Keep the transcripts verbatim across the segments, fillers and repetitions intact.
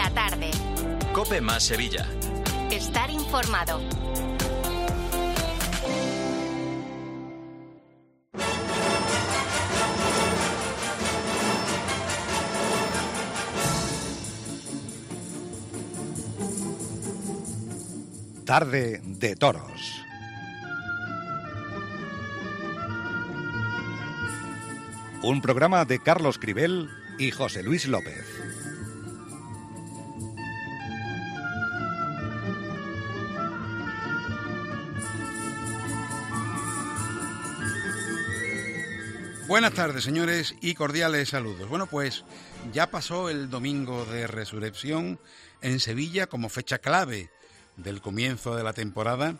La tarde. COPE más Sevilla. Estar informado. Tarde de toros. Un programa de Carlos Cribel y José Luis López. Buenas tardes, señores, y cordiales saludos. Bueno, pues ya pasó el domingo de Resurrección en Sevilla como fecha clave del comienzo de la temporada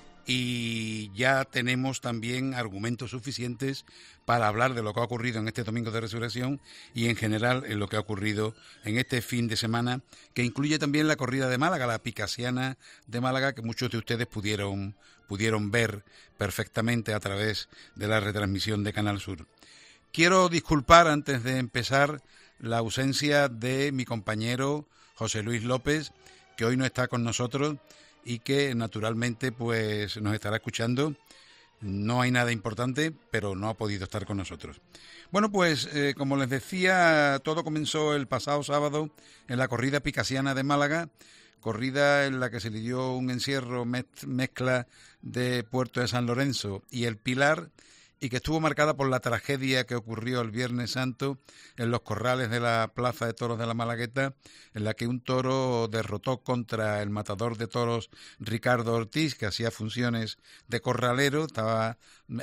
y ya tenemos también argumentos suficientes para hablar de lo que ha ocurrido en este domingo de Resurrección y en general en lo que ha ocurrido en este fin de semana, que incluye también la corrida de Málaga, la Picasiana de Málaga, que muchos de ustedes pudieron, pudieron ver perfectamente a través de la retransmisión de Canal Sur. Quiero disculpar antes de empezar la ausencia de mi compañero José Luis López, que hoy no está con nosotros y que naturalmente pues nos estará escuchando. No hay nada importante, pero no ha podido estar con nosotros. Bueno, pues eh, como les decía, todo comenzó el pasado sábado en la corrida Picasiana de Málaga, corrida en la que se le dio un encierro mez- mezcla de Puerto de San Lorenzo y El Pilar, y que estuvo marcada por la tragedia que ocurrió el Viernes Santo en los corrales de la Plaza de Toros de la Malagueta, en la que un toro derrotó contra el matador de toros Ricardo Ortiz, que hacía funciones de corralero, estaba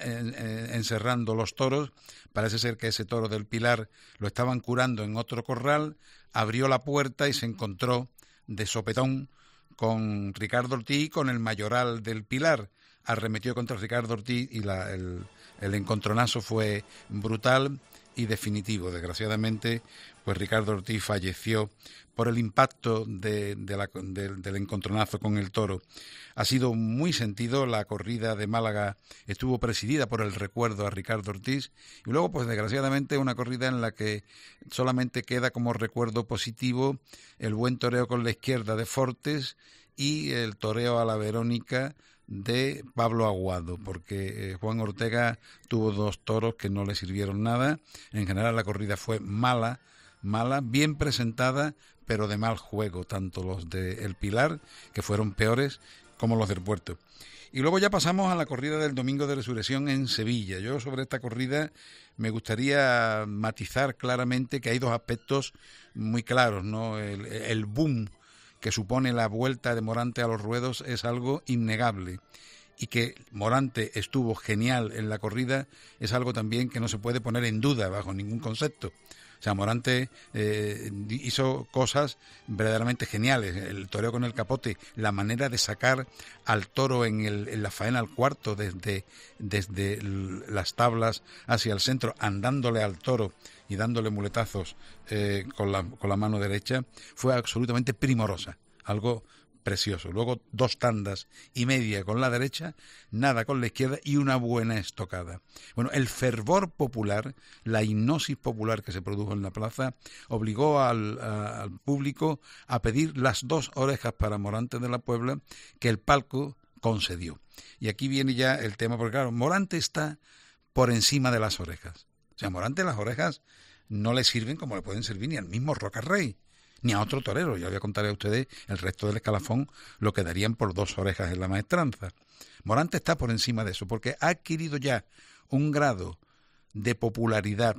encerrando los toros. Parece ser que ese toro del Pilar lo estaban curando en otro corral, abrió la puerta y se encontró de sopetón con Ricardo Ortiz y con el mayoral del Pilar. Arremetió contra Ricardo Ortiz y la, el, el encontronazo fue brutal y definitivo. Desgraciadamente, pues Ricardo Ortiz falleció por el impacto de, de la, de, del encontronazo con el toro. Ha sido muy sentido. La corrida de Málaga estuvo presidida por el recuerdo a Ricardo Ortiz y luego, pues desgraciadamente, una corrida en la que solamente queda como recuerdo positivo el buen toreo con la izquierda de Fortes y el toreo a la Verónica de Pablo Aguado, porque eh, Juan Ortega tuvo dos toros que no le sirvieron nada. En general la corrida fue mala, mala, bien presentada, pero de mal juego, tanto los de El Pilar, que fueron peores, como los del Puerto. Y luego ya pasamos a la corrida del Domingo de Resurrección en Sevilla. Yo sobre esta corrida me gustaría matizar claramente que hay dos aspectos muy claros, ¿no? El, el boom que supone la vuelta de Morante a los ruedos es algo innegable, y que Morante estuvo genial en la corrida es algo también que no se puede poner en duda bajo ningún concepto. O sea, Morante eh, hizo cosas verdaderamente geniales, el toreo con el capote, la manera de sacar al toro en, el, en la faena al cuarto desde, desde las tablas hacia el centro, andándole al toro y dándole muletazos eh, con, la, con la mano derecha, fue absolutamente primorosa, algo precioso. Luego dos tandas y media con la derecha, nada con la izquierda y una buena estocada. Bueno, el fervor popular, la hipnosis popular que se produjo en la plaza, obligó al, a, al público a pedir las dos orejas para Morante de la Puebla, que el palco concedió. Y aquí viene ya el tema, porque claro, Morante está por encima de las orejas. O sea, Morante las orejas no le sirven como le pueden servir ni al mismo Roca Rey, ni a otro torero. Ya voy a contarle a ustedes el resto del escalafón, lo que darían por dos orejas en la maestranza. Morante está por encima de eso, porque ha adquirido ya un grado de popularidad,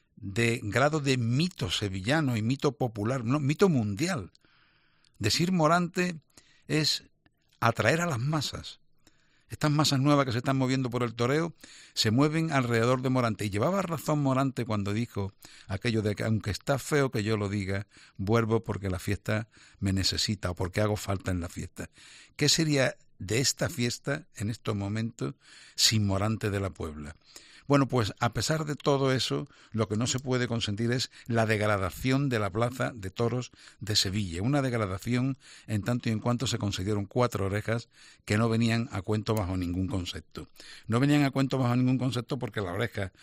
de grado de mito sevillano y mito popular, no, mito mundial. Decir Morante es atraer a las masas. Estas masas nuevas que se están moviendo por el toreo se mueven alrededor de Morante. Y llevaba razón Morante cuando dijo aquello de que aunque está feo que yo lo diga, vuelvo porque la fiesta me necesita o porque hago falta en la fiesta. ¿Qué sería de esta fiesta en estos momentos sin Morante de la Puebla? Bueno, pues a pesar de todo eso, lo que no se puede consentir es la degradación de la Plaza de Toros de Sevilla. Una degradación en tanto y en cuanto se concedieron cuatro orejas que no venían a cuento bajo ningún concepto. No venían a cuento bajo ningún concepto porque la oreja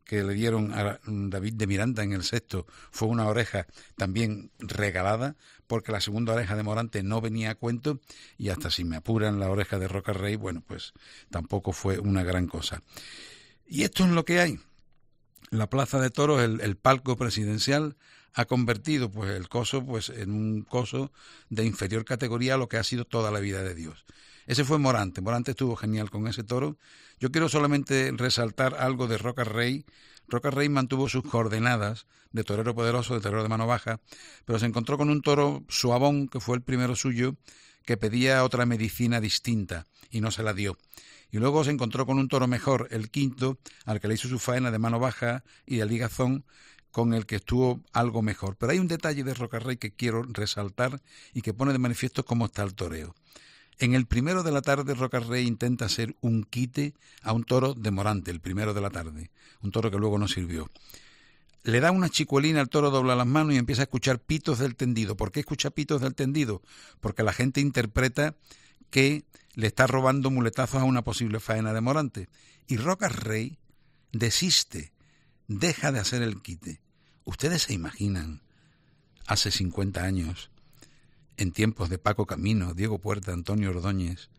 que le dieron a David de Miranda en el sexto fue una oreja también regalada, porque la segunda oreja de Morante no venía a cuento, y hasta si me apuran la oreja de Roca Rey, bueno, pues tampoco fue una gran cosa. Y esto es lo que hay. La Plaza de Toros, el, el palco presidencial, ha convertido pues el coso pues en un coso de inferior categoría a lo que ha sido toda la vida de Dios. Ese fue Morante. Morante estuvo genial con ese toro. Yo quiero solamente resaltar algo de Roca Rey. Roca Rey mantuvo sus coordenadas de torero poderoso, de torero de mano baja, pero se encontró con un toro suavón, que fue el primero suyo, que pedía otra medicina distinta y no se la dio. Y luego se encontró con un toro mejor, el quinto, al que le hizo su faena de mano baja y de ligazón, con el que estuvo algo mejor. Pero hay un detalle de Roca Rey que quiero resaltar y que pone de manifiesto cómo está el toreo. En el primero de la tarde, Roca Rey intenta hacer un quite a un toro de Morante, el primero de la tarde, un toro que luego no sirvió. Le da una chicuelina al toro, dobla las manos y empieza a escuchar pitos del tendido. ¿Por qué escucha pitos del tendido? Porque la gente interpreta que le está robando muletazos a una posible faena de Morante. Y Roca Rey desiste, deja de hacer el quite. ¿Ustedes se imaginan, hace cincuenta años, en tiempos de Paco Camino, Diego Puerta, Antonio Ordóñez,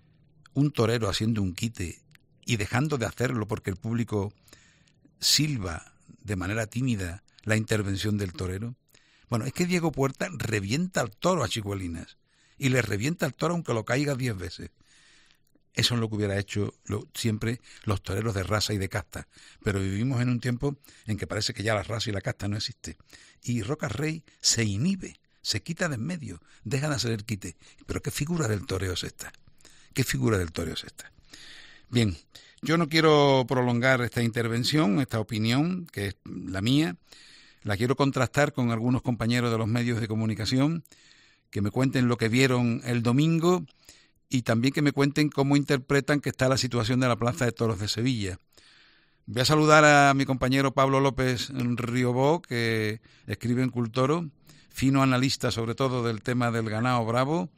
un torero haciendo un quite y dejando de hacerlo porque el público silba de manera tímida la intervención del torero? Bueno, es que Diego Puerta revienta al toro a chicuelinas y le revienta al toro aunque lo caiga diez veces. Eso es lo que hubiera hecho lo, siempre los toreros de raza y de casta. Pero vivimos en un tiempo en que parece que ya la raza y la casta no existe. Y Roca Rey se inhibe, se quita de en medio, deja de hacer el quite. Pero ¿qué figura del toreo es esta? ¿Qué figura del toreo es esta? Bien, yo no quiero prolongar esta intervención, esta opinión, que es la mía. La quiero contrastar con algunos compañeros de los medios de comunicación que me cuenten lo que vieron el domingo y también que me cuenten cómo interpretan que está la situación de la Plaza de Toros de Sevilla. Voy a saludar a mi compañero Pablo López Riobó, que escribe en Cultoro, fino analista sobre todo del tema del ganado bravo,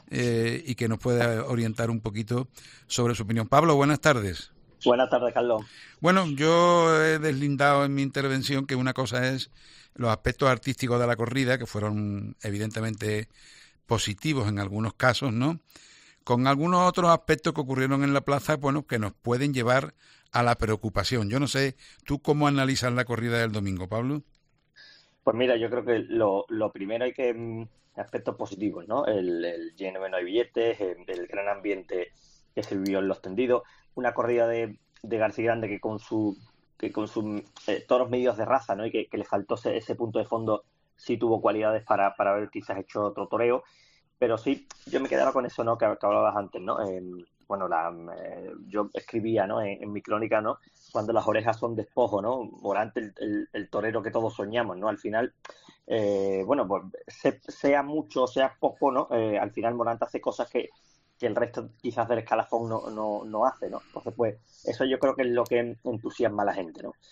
eh, y que nos puede orientar un poquito sobre su opinión. Pablo, buenas tardes. Buenas tardes, Carlos. Bueno, yo he deslindado en mi intervención que una cosa es los aspectos artísticos de la corrida, que fueron evidentemente positivos en algunos casos, ¿no? Con algunos otros aspectos que ocurrieron en la plaza, bueno, que nos pueden llevar a la preocupación. Yo no sé, ¿tú cómo analizas la corrida del domingo, Pablo? Pues mira, yo creo que lo, lo primero hay que... aspectos positivos, ¿no? El, el lleno de no hay billetes, el, el gran ambiente que se vivió en los tendidos, una corrida de, de García Grande que con su que con sus eh, toros medios de raza, ¿no? Y que, que le faltó ese, ese punto de fondo, sí tuvo cualidades para, para haber quizás hecho otro toreo, pero sí, yo me quedaba con eso, ¿no? Que, que hablabas antes, ¿no? Eh, bueno, la, eh, yo escribía, ¿no? En, en mi crónica, ¿no? Cuando las orejas son despojo, ¿no? Morante, el, el, el torero que todos soñamos, ¿no? Al final, eh, bueno, pues se, sea mucho o sea poco, ¿no? Eh, al final Morante hace cosas que, que el resto quizás del escalafón no, no, no hace, ¿no? Entonces, pues, eso yo creo que es lo que entusiasma a la gente, ¿no?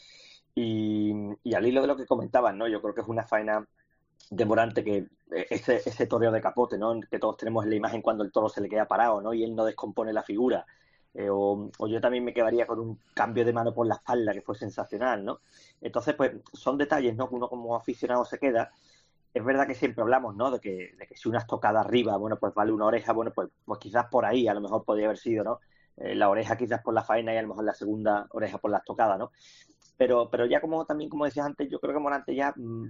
Y, y al hilo de lo que comentaban, ¿no? Yo creo que es una faena de Morante que ese, ese toreo de capote, ¿no? Que todos tenemos en la imagen cuando el toro se le queda parado, ¿no? Y él no descompone la figura. Eh, o, o yo también me quedaría con un cambio de mano por la espalda que fue sensacional, ¿no? Entonces, pues, son detalles, ¿no? Que uno como aficionado se queda. Es verdad que siempre hablamos, ¿no? De que, de que si una estocada arriba, bueno, pues vale una oreja, bueno, pues, pues quizás por ahí a lo mejor podría haber sido, ¿no? Eh, la oreja quizás por la faena y a lo mejor la segunda oreja por la estocada, ¿no? Pero, pero ya como también, como decías antes, yo creo que Morante ya mmm,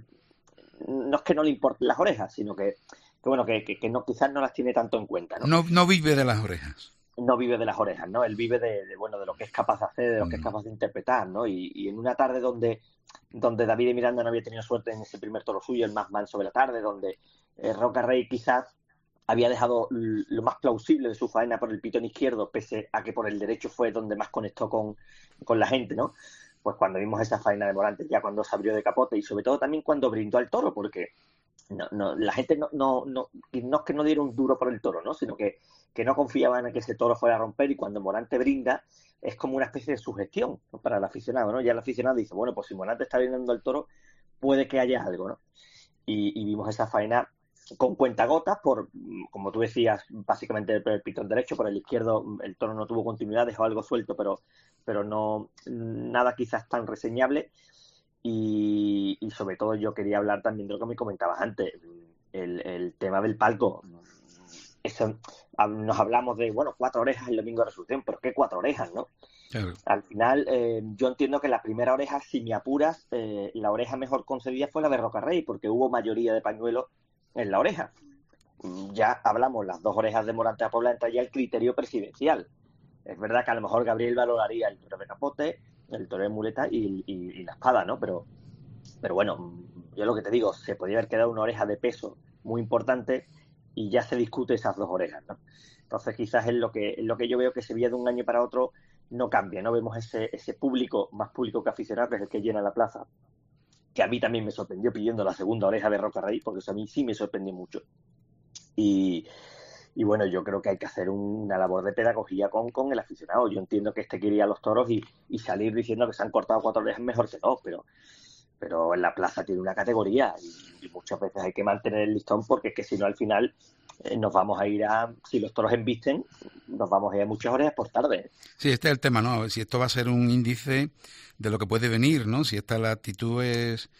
no es que no le importen las orejas, sino que, que bueno, que, que, que no, quizás no las tiene tanto en cuenta, ¿no? No, no vive de las orejas. No vive de las orejas, ¿no? Él vive de, de bueno, de lo que es capaz de hacer, de lo que es capaz de interpretar, ¿no? Y, y en una tarde donde, donde David de Miranda no había tenido suerte en ese primer toro suyo, el más manso de la tarde, donde eh, Roca Rey quizás había dejado lo más plausible de su faena por el pitón izquierdo, pese a que por el derecho fue donde más conectó con, con la gente, ¿no? Pues cuando vimos esa faena de Morante, ya cuando se abrió de capote y sobre todo también cuando brindó al toro, porque no, no, la gente no, no, no, no es que no diera un duro por el toro, ¿no? Sino que, que no confiaban en que ese toro fuera a romper, y cuando Morante brinda es como una especie de sugestión, ¿no? Para el aficionado, ¿no? Ya el aficionado dice, bueno, pues si Morante está brindando al toro, puede que haya algo, ¿no? Y, y vimos esa faena con cuentagotas, por, como tú decías, básicamente por el pitón derecho, por el izquierdo el toro no tuvo continuidad, dejó algo suelto, pero, pero no nada quizás tan reseñable. Y, y sobre todo yo quería hablar también de lo que me comentabas antes, el, el tema del palco. Eso, nos hablamos de, bueno, cuatro orejas el domingo de Resurrección, pero ¿qué cuatro orejas, no? Claro. Al final, eh, yo entiendo que la primera oreja, si me apuras, eh, la oreja mejor concedida fue la de Rocarrey, porque hubo mayoría de pañuelos en la oreja. Ya hablamos, las dos orejas de Morante a Pobla, entra ya el criterio presidencial. Es verdad que a lo mejor Gabriel valoraría el toro de capote, el toro de muleta y, y, y la espada, ¿no? Pero, pero bueno, yo lo que te digo, se podría haber quedado una oreja de peso muy importante y ya se discute esas dos orejas, ¿no? Entonces quizás es lo que, es lo que yo veo que Sevilla de un año para otro no cambia, ¿no? Vemos ese, ese público, más público que aficionado, que es el que llena la plaza, que a mí también me sorprendió pidiendo la segunda oreja de Rocarrey, porque eso a mí sí me sorprendió mucho. Y, y bueno, yo creo que hay que hacer una labor de pedagogía con, con el aficionado. Yo entiendo que este quería a los toros y, y salir diciendo que se han cortado cuatro orejas mejor que dos, pero, pero en la plaza tiene una categoría y, y muchas veces hay que mantener el listón, porque es que si no al final eh, nos vamos a ir a, si los toros embisten, nos vamos a ir a muchas orejas por tarde. Sí, este es el tema, ¿no? Si esto va a ser un índice de lo que puede venir, ¿no? Si esta la actitud es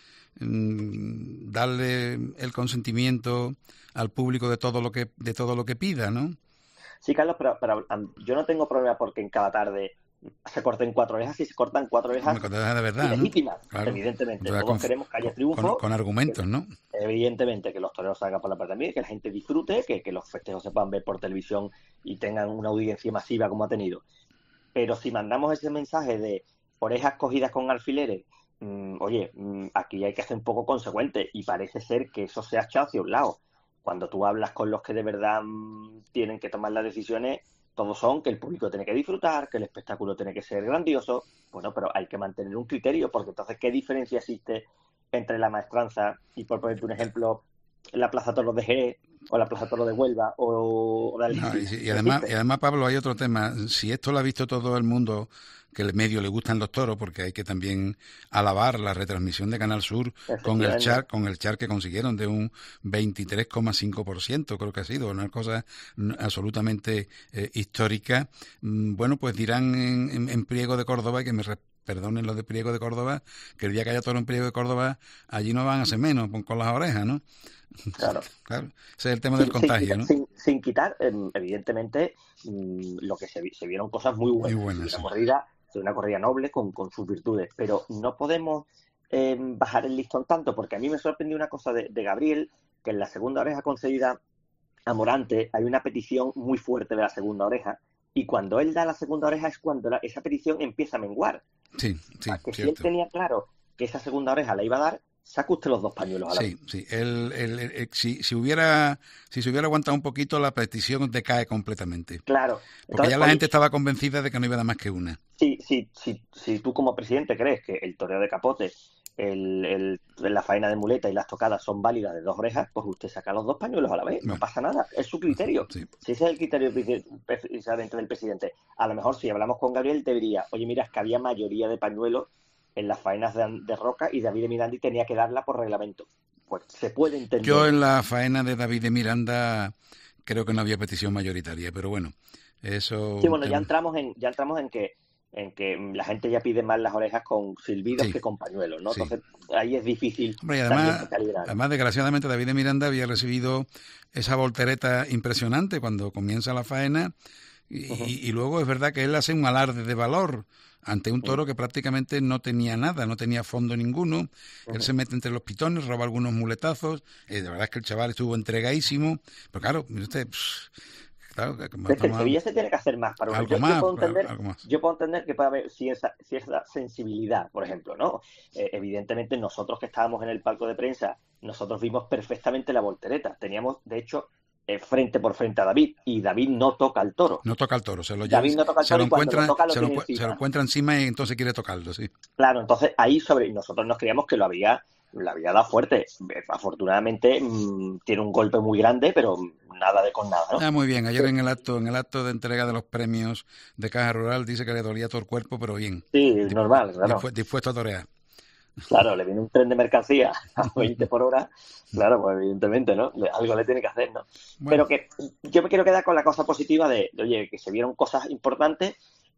mmm, darle el consentimiento al público de todo lo que de todo lo que pida, ¿no? Sí, Carlos, pero, pero um, yo no tengo problema porque en cada tarde se corten cuatro orejas y se cortan cuatro orejas de verdad, legítimas, ¿no? Claro. Evidentemente. Entonces, todos con, queremos que haya triunfo. Con, con argumentos, ¿no? Que, evidentemente, que los toreros salgan por la parte también, que la gente disfrute, que, que los festejos se puedan ver por televisión y tengan una audiencia masiva como ha tenido. Pero si mandamos ese mensaje de orejas cogidas con alfileres, mmm, oye, mmm, aquí hay que ser un poco consecuente, y parece ser que eso se ha echado hacia un lado. Cuando tú hablas con los que de verdad mmm, tienen que tomar las decisiones, todos son que el público tiene que disfrutar, que el espectáculo tiene que ser grandioso. Bueno, pero hay que mantener un criterio, porque entonces, ¿qué diferencia existe entre la maestranza y, por ponerte un ejemplo, la Plaza Toros de Jerez o la Plaza Toros de Huelva o, o de no, y, y además y además Pablo, hay otro tema. Si esto lo ha visto todo el mundo, que el medio le gustan los toros, porque hay que también alabar la retransmisión de Canal Sur con el char con el char que consiguieron de un veintitrés coma cinco por ciento, creo que ha sido una cosa absolutamente eh, histórica. Bueno, pues dirán en, en, en Priego de Córdoba, que me perdonen los de Priego de Córdoba, que el día que haya toro en Priego de Córdoba, allí no van a ser menos con las orejas, ¿no? Claro. Claro, ese es el tema del sin, contagio, sin, ¿no? Sin, sin quitar, evidentemente, lo que se, se vieron cosas muy buenas. Muy buenas, una sí. corrida, una corrida noble con, con sus virtudes, pero no podemos eh, bajar el listón tanto, porque a mí me sorprendió una cosa de, de Gabriel, que en la segunda oreja concedida a Morante hay una petición muy fuerte de la segunda oreja, y cuando él da la segunda oreja es cuando la, esa petición empieza a menguar. Sí, sí, que cierto. Si él tenía claro que esa segunda oreja la iba a dar, saca usted los dos pañuelos a la Sí, vez. sí. El, el, el, el, si, si hubiera si se hubiera aguantado un poquito, la petición decae completamente. Claro. Porque Entonces, ya la oye, gente estaba convencida de que no iba a dar más que una. Sí, sí, sí, si tú como presidente crees que el toreo de capote, el, el, la faena de muleta y las tocadas son válidas de dos orejas, pues usted saca los dos pañuelos a la vez, no, no pasa nada, es su criterio. Sí. Si ese es el criterio precisamente del presidente, a lo mejor si hablamos con Gabriel te diría, oye, mira, es que había mayoría de pañuelos en las faenas de, de Roca y David de Miranda tenía que darla por reglamento. Pues se puede entender. Yo en la faena de David de Miranda creo que no había petición mayoritaria, pero bueno, eso... Sí, bueno, ya entramos en ya entramos en que en que la gente ya pide más las orejas con silbidos sí. que con pañuelos, ¿no? Sí. Entonces ahí es difícil. Hombre, y además, además, desgraciadamente, David de Miranda había recibido esa voltereta impresionante cuando comienza la faena y, uh-huh. y, y luego es verdad que él hace un alarde de valor ante un toro que prácticamente no tenía nada, no tenía fondo ninguno. Uh-huh. Él se mete entre los pitones, roba algunos muletazos. Eh, de verdad es que el chaval estuvo entregadísimo. Pero claro, mire usted... Pff, claro, que es que el Sevilla se tiene que hacer más. Para algo yo, más, yo, puedo entender, algo más. yo puedo entender que puede haber cierta, cierta sensibilidad, por ejemplo, ¿no? Eh, evidentemente nosotros que estábamos en el palco de prensa, nosotros vimos perfectamente la voltereta. Teníamos, de hecho... frente por frente a David, y David no toca al toro. No toca al toro, se lo lleva, David no toca al toro, se lo encuentra, lo toca, lo se, lo, encima. se lo encuentra encima y entonces quiere tocarlo, sí. Claro, entonces ahí sobre nosotros nos creíamos que lo había, lo había dado fuerte. Afortunadamente mmm, tiene un golpe muy grande, pero nada de con nada, ¿no? Ah, muy bien. Ayer en el acto, en el acto de entrega de los premios de Caja Rural dice que le dolía todo el cuerpo, pero bien. Sí, es normal, claro. Dispu- dispuesto a torear. Claro, le viene un tren de mercancía a veinte por hora, claro, pues evidentemente, ¿no? Algo le tiene que hacer, ¿no? Bueno. Pero que yo me quiero quedar con la cosa positiva de, de, oye, que se vieron cosas importantes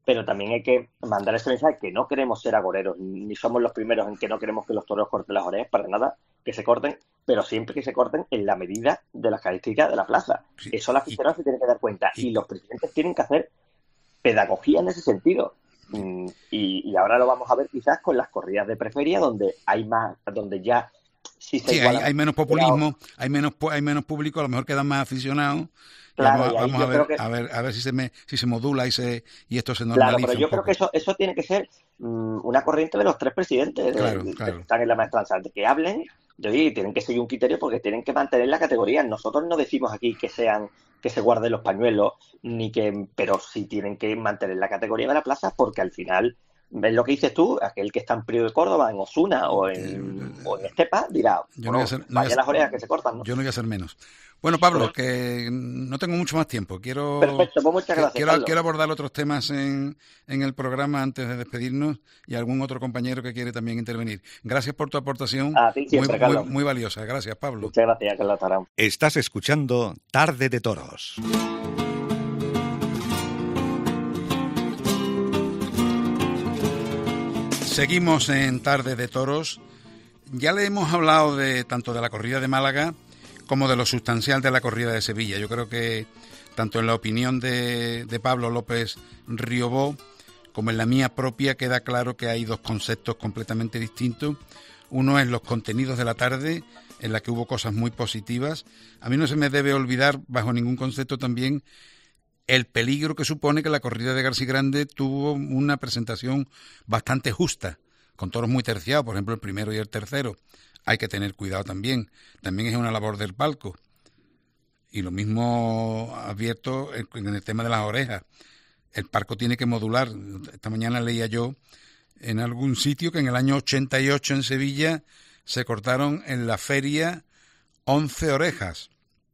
pero también hay que mandar ese mensaje que no queremos ser agoreros, ni somos los primeros en que no queremos que los toreros corten las orejas, para nada, que se corten, pero siempre que se corten en la medida de las características de la plaza. Sí, Eso la aficionada se tiene que dar cuenta, y, y los presidentes tienen que hacer pedagogía en ese sentido. Y, y ahora lo vamos a ver quizás con las corridas de preferia, donde hay más, donde ya sí se sí, hay, hay menos populismo, hay menos hay menos público, a lo mejor quedan más aficionados. Claro, vamos a, vamos a ver, que... a ver, a ver si se me, si se modula y se y esto se normaliza. Claro, pero yo creo que eso, eso tiene que ser um, una corriente de los tres presidentes claro, de, claro. que están en la maestranza, de que hablen, de oye, tienen que seguir un criterio porque tienen que mantener la categoría. Nosotros no decimos aquí que sean, que se guarden los pañuelos, ni que, pero sí tienen que mantener la categoría de la plaza, porque al final, es lo que dices tú, aquel que está en Priego de Córdoba, en Osuna o en, o en Estepa, dirá, yo bueno, no voy a ser, no vaya voy a, las orejas que se cortan, ¿no? Yo no voy a hacer menos. Bueno, Pablo, que no tengo mucho más tiempo. Quiero, Perfecto, pues muchas gracias, quiero, quiero abordar otros temas en, en el programa antes de despedirnos y algún otro compañero que quiere también intervenir. Gracias por tu aportación. A ti siempre, muy, Carlos. Muy, muy valiosa. Gracias, Pablo. Muchas gracias, Carlos Tarán. Estás escuchando Tarde de Toros. Seguimos en Tarde de Toros. Ya le hemos hablado de tanto de la corrida de Málaga como de lo sustancial de la corrida de Sevilla. Yo creo que tanto en la opinión de, de Pablo López Riobó como en la mía propia queda claro que hay dos conceptos completamente distintos. Uno es los contenidos de la tarde, en la que hubo cosas muy positivas. A mí no se me debe olvidar, bajo ningún concepto también, el peligro que supone que la corrida de García Grande tuvo una presentación bastante justa, con toros muy terciados, por ejemplo el primero y el tercero. Hay que tener cuidado también. También es una labor del palco. Y lo mismo advierto en el tema de las orejas. El palco tiene que modular. Esta mañana leía yo en algún sitio que en el año ochenta y ocho en Sevilla se cortaron en la feria once orejas.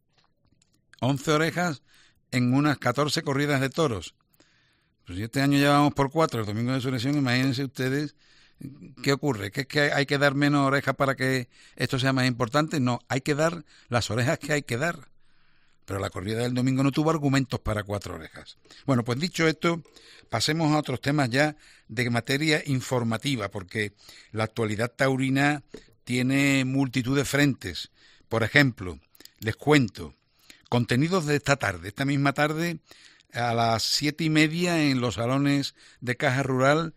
once orejas en unas catorce corridas de toros. Pues si este año ya vamos por cuatro, el domingo de resurrección, imagínense ustedes. ¿Qué ocurre? ¿Que es que hay que dar menos orejas para que esto sea más importante? No, hay que dar las orejas que hay que dar. Pero la corrida del domingo no tuvo argumentos para cuatro orejas. Bueno, pues dicho esto, pasemos a otros temas ya de materia informativa, porque la actualidad taurina tiene multitud de frentes. Por ejemplo, les cuento, contenidos de esta tarde, esta misma tarde, a las siete y media en los salones de Caja Rural,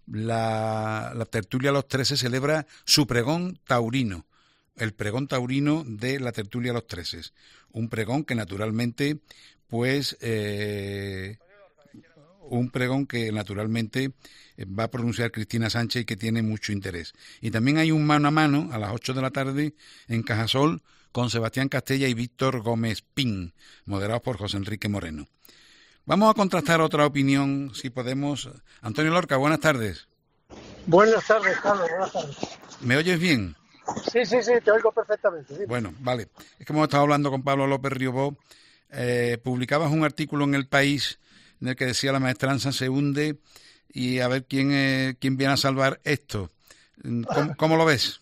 La, la tertulia Los Trece celebra su pregón taurino, el pregón taurino de la tertulia Los Trece, un pregón que naturalmente, pues, eh, un pregón que naturalmente va a pronunciar Cristina Sánchez y que tiene mucho interés. Y también hay un mano a mano a las ocho de la tarde en Cajasol con Sebastián Castella y Víctor Gómez Pin, moderados por José Enrique Moreno. Vamos a contrastar otra opinión, si podemos. Antonio Lorca, buenas tardes. Buenas tardes, Carlos, buenas tardes. ¿Me oyes bien? Sí, sí, sí, te oigo perfectamente. Sí. Bueno, vale. Es que hemos estado hablando con Pablo López Riobó. Eh, publicabas un artículo en El País en el que decía la maestranza se hunde y a ver quién, eh, quién viene a salvar esto. ¿Cómo, cómo lo ves?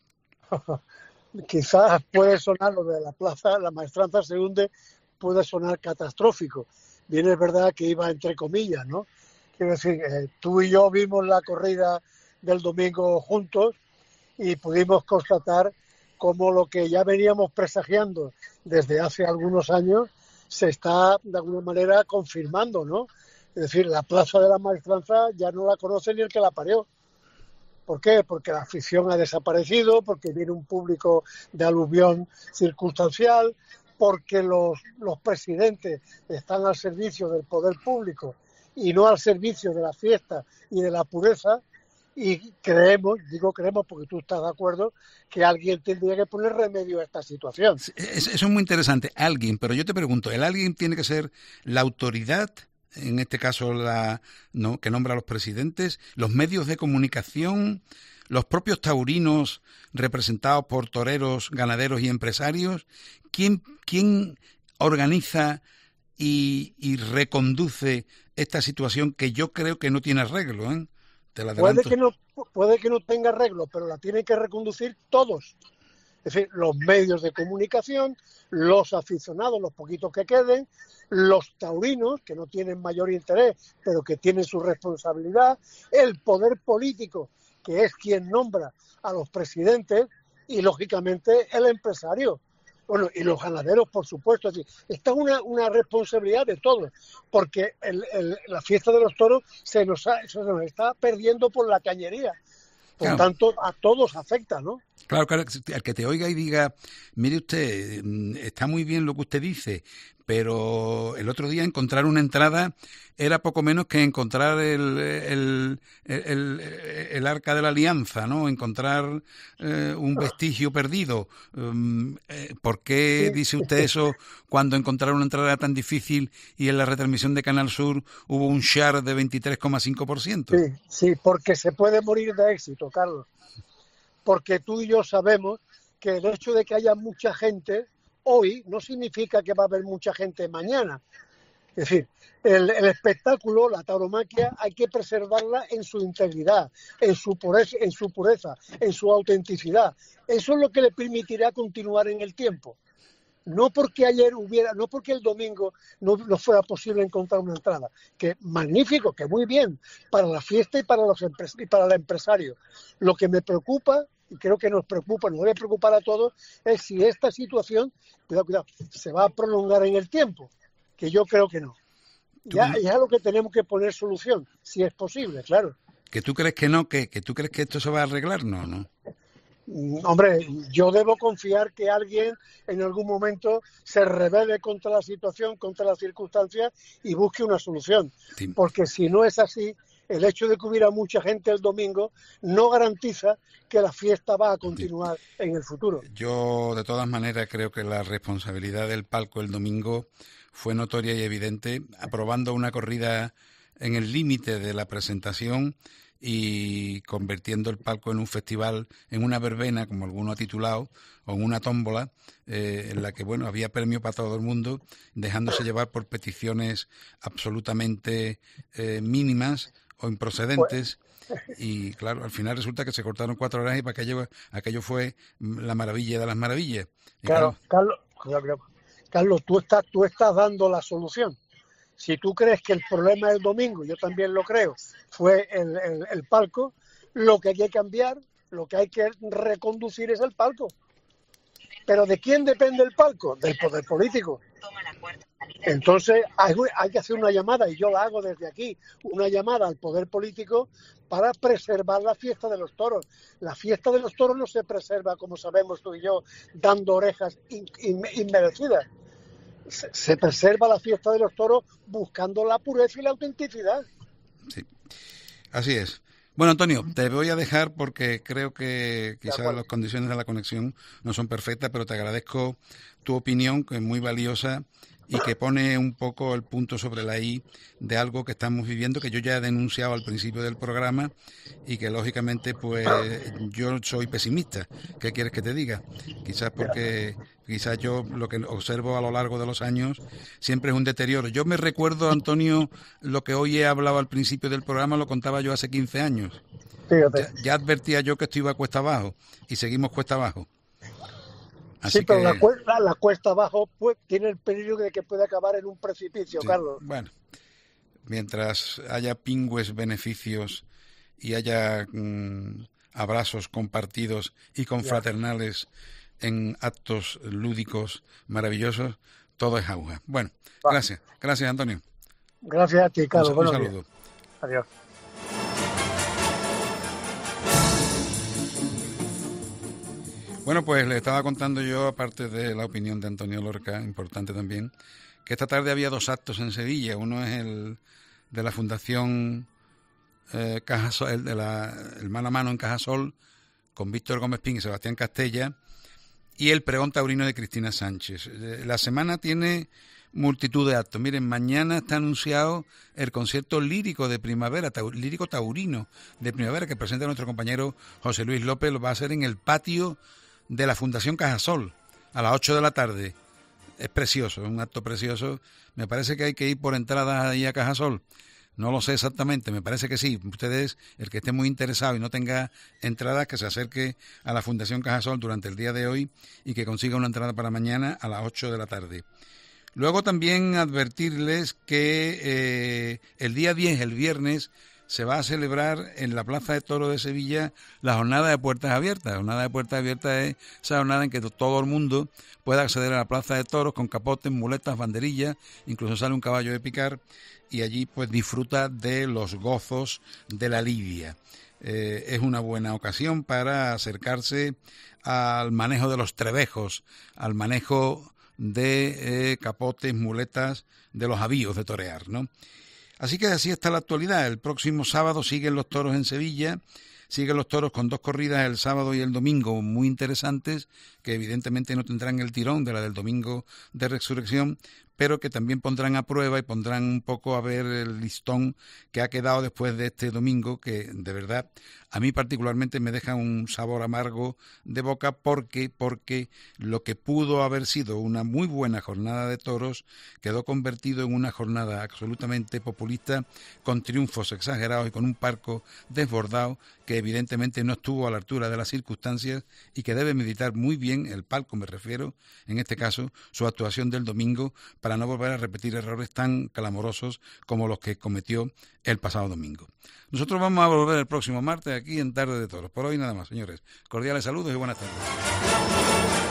Quizás puede sonar lo de la plaza, la maestranza se hunde, puede sonar catastrófico. Bien, es verdad que iba entre comillas, ¿no? Quiero decir, eh, tú y yo vimos la corrida del domingo juntos y pudimos constatar cómo lo que ya veníamos presagiando desde hace algunos años se está de alguna manera confirmando, ¿no? Es decir, la plaza de la maestranza ya no la conoce ni el que la parió. ¿Por qué? Porque la afición ha desaparecido, porque viene un público de aluvión circunstancial, porque los, los presidentes están al servicio del poder público y no al servicio de la fiesta y de la pureza, y creemos, digo creemos porque tú estás de acuerdo, que alguien tendría que poner remedio a esta situación. Eso es muy interesante, alguien, pero yo te pregunto, ¿el alguien tiene que ser la autoridad, en este caso la no que nombra a los presidentes, los medios de comunicación, los propios taurinos representados por toreros, ganaderos y empresarios? ¿Quién, quién organiza y, y reconduce esta situación que yo creo que no tiene arreglo, ¿eh? Te la puede que no puede que no tenga arreglo, pero la tienen que reconducir todos. Es decir, los medios de comunicación, los aficionados, los poquitos que queden, los taurinos, que no tienen mayor interés, pero que tienen su responsabilidad, el poder político, que es quien nombra a los presidentes, y lógicamente el empresario. Bueno, y los ganaderos, por supuesto. Es decir, esta es una, una responsabilidad de todos, porque el, el, la fiesta de los toros se nos, ha, se nos está perdiendo por la cañería. Por claro. tanto, a todos afecta, ¿no? Claro, claro, al que te oiga y diga, mire usted, está muy bien lo que usted dice, pero el otro día encontrar una entrada era poco menos que encontrar el, el, el, el, el arca de la alianza, ¿no? Encontrar eh, un vestigio perdido. Um, eh, ¿Por qué sí, dice usted eso cuando encontrar una entrada era tan difícil y en la retransmisión de Canal Sur hubo un share de veintitrés coma cinco por ciento? Sí, sí, porque se puede morir de éxito, Carlos. Porque tú y yo sabemos que el hecho de que haya mucha gente hoy no significa que va a haber mucha gente mañana. Es decir, el, el espectáculo, la tauromaquia, hay que preservarla en su integridad, en su pureza, en su pureza, en su autenticidad. Eso es lo que le permitirá continuar en el tiempo. No porque ayer hubiera, no porque el domingo no, no fuera posible encontrar una entrada, que magnífico, que muy bien, para la fiesta y para los empres- y para el empresario. Lo que me preocupa, y creo que nos preocupa, nos debe preocupar a todos, es si esta situación, cuidado, cuidado, se va a prolongar en el tiempo, que yo creo que no. Ya, ya es lo que tenemos que poner solución, si es posible, claro. ¿Que tú crees que no? ¿Que, que tú crees que esto se va a arreglar? No, no. Hombre, yo debo confiar que alguien en algún momento se rebele contra la situación, contra las circunstancias y busque una solución. Sí. Porque si no es así, el hecho de que hubiera mucha gente el domingo no garantiza que la fiesta va a continuar sí. en el futuro. Yo, de todas maneras, creo que la responsabilidad del palco el domingo fue notoria y evidente, aprobando una corrida en el límite de la presentación y convirtiendo el palco en un festival, en una verbena, como alguno ha titulado, o en una tómbola, eh, en la que, bueno, había premio para todo el mundo, dejándose llevar por peticiones absolutamente eh, mínimas o improcedentes. Y, claro, al final resulta que se cortaron cuatro horas y para aquello, aquello fue la maravilla de las maravillas. Y claro, claro, Carlos, Carlos, tú estás, tú estás dando la solución. Si tú crees que el problema del domingo, yo también lo creo, fue el, el, el palco, lo que hay que cambiar, lo que hay que reconducir es el palco. ¿Pero de quién depende el palco? Del poder político. Entonces hay, hay que hacer una llamada, y yo la hago desde aquí, una llamada al poder político para preservar la fiesta de los toros. La fiesta de los toros no se preserva, como sabemos tú y yo, dando orejas in, in, inmerecidas. Se preserva la fiesta de los toros buscando la pureza y la autenticidad. Sí, así es. Bueno, Antonio, te voy a dejar porque creo que quizás las condiciones de la conexión no son perfectas, pero te agradezco tu opinión, que es muy valiosa y que pone un poco el punto sobre la I de algo que estamos viviendo, que yo ya he denunciado al principio del programa y que lógicamente pues yo soy pesimista. ¿Qué quieres que te diga? Quizás porque quizás yo lo que observo a lo largo de los años siempre es un deterioro. Yo me recuerdo, Antonio, lo que hoy he hablado al principio del programa, lo contaba yo hace quince años. Ya, ya advertía yo que esto iba cuesta abajo y seguimos cuesta abajo. Así sí, pero que... la, cuesta, la cuesta abajo pues, tiene el peligro de que pueda acabar en un precipicio, sí, Carlos. Bueno, mientras haya pingües beneficios y haya mmm, abrazos compartidos y confraternales ya. en actos lúdicos maravillosos, todo es auge. Bueno, Va. gracias. Gracias, Antonio. Gracias a ti, Carlos. Un, un Buenos saludo. Días. Adiós. Bueno, pues le estaba contando yo, aparte de la opinión de Antonio Lorca, importante también, que esta tarde había dos actos en Sevilla. Uno es el de la Fundación eh, Cajasol, el de la el Mano a Mano en Cajasol, con Víctor Gómez Pin y Sebastián Castella, y el Pregón Taurino de Cristina Sánchez. La semana tiene multitud de actos. Miren, mañana está anunciado el concierto lírico de primavera, tau, lírico taurino de primavera, que presenta nuestro compañero José Luis López. Lo va a hacer en el patio de la Fundación Cajasol a las ocho de la tarde. Es precioso, es un acto precioso. Me parece que hay que ir por entradas ahí a Cajasol. No lo sé exactamente, me parece que sí. Ustedes, el que esté muy interesado y no tenga entradas, que se acerque a la Fundación Cajasol durante el día de hoy y que consiga una entrada para mañana a las ocho de la tarde. Luego también advertirles que eh, el día diez, el viernes, se va a celebrar en la Plaza de Toros de Sevilla la jornada de puertas abiertas. La jornada de puertas abiertas es esa jornada en que todo el mundo pueda acceder a la Plaza de Toros con capotes, muletas, banderillas, incluso sale un caballo de picar y allí pues disfruta de los gozos de la lidia. Eh, es una buena ocasión para acercarse al manejo de los trebejos, al manejo de eh, capotes, muletas, de los avíos de torear, ¿no? Así que así está la actualidad. El próximo sábado siguen los toros en Sevilla, siguen los toros con dos corridas el sábado y el domingo muy interesantes, que evidentemente no tendrán el tirón de la del domingo de Resurrección, pero que también pondrán a prueba y pondrán un poco a ver el listón que ha quedado después de este domingo, que de verdad a mí particularmente me deja un sabor amargo de boca porque, porque lo que pudo haber sido una muy buena jornada de toros quedó convertido en una jornada absolutamente populista, con triunfos exagerados y con un palco desbordado que evidentemente no estuvo a la altura de las circunstancias y que debe meditar muy bien el palco, me refiero, en este caso, su actuación del domingo, para no volver a repetir errores tan clamorosos como los que cometió el pasado domingo. Nosotros vamos a volver el próximo martes aquí en Tarde de Toros. Por hoy nada más, señores. Cordiales saludos y buenas tardes.